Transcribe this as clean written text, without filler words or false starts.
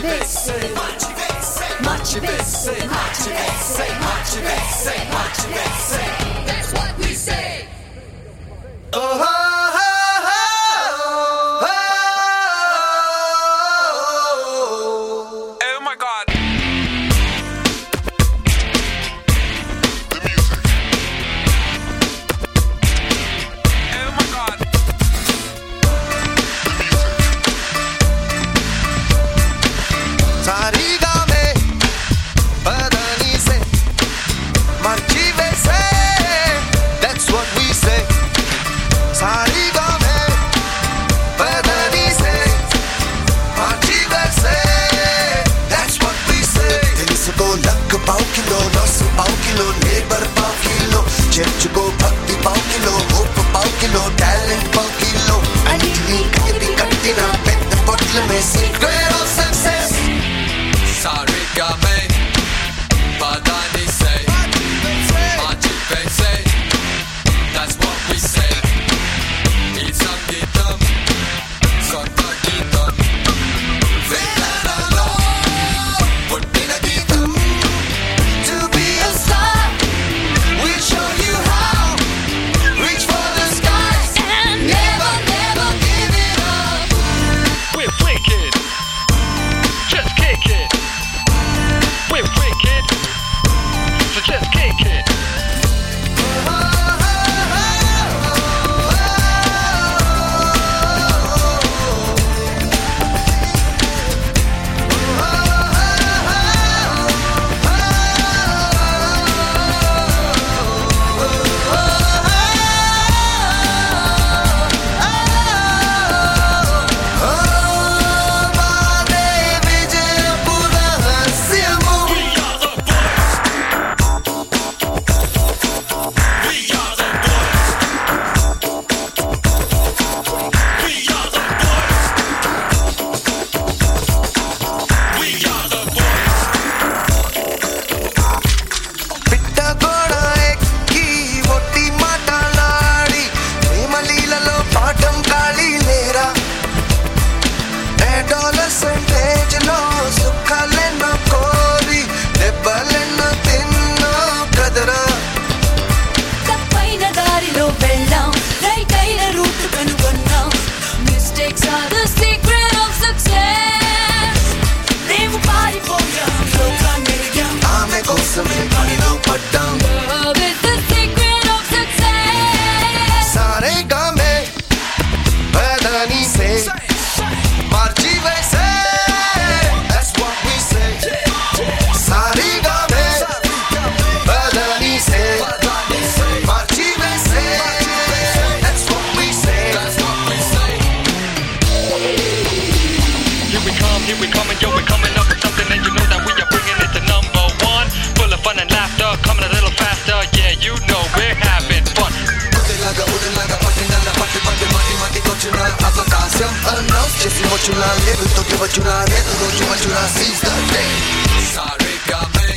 That's what we say. Oh, my God. Church go bhakti pav kilo, hope pav kilo, talent pav kilo. Anitni kati katina, pet the bottle mein secret of success. Sarika mein, badani se, machi pe se. That's what we say. It's sangeetam, sangeetam. Vedana puttina geetam. To be a star, we'll show you how. Reach for the skies and never, never give it up. We're wicked, just kick it. We're wicked, so just kick it. Mistakes are the secret of success. Leave a body for you. Love is the secret of success. सारे गामे बदनी से मर्जी वैसे. That's what we say. सारे गामे बदनी से मर्जी वैसे. That's what we say. Here we come, and yo, we're coming up with something, and you know that we are bringing it to number one. Full of fun and laughter, coming a little faster. Yeah, you know we're having fun. Seize the day. Sarika mein.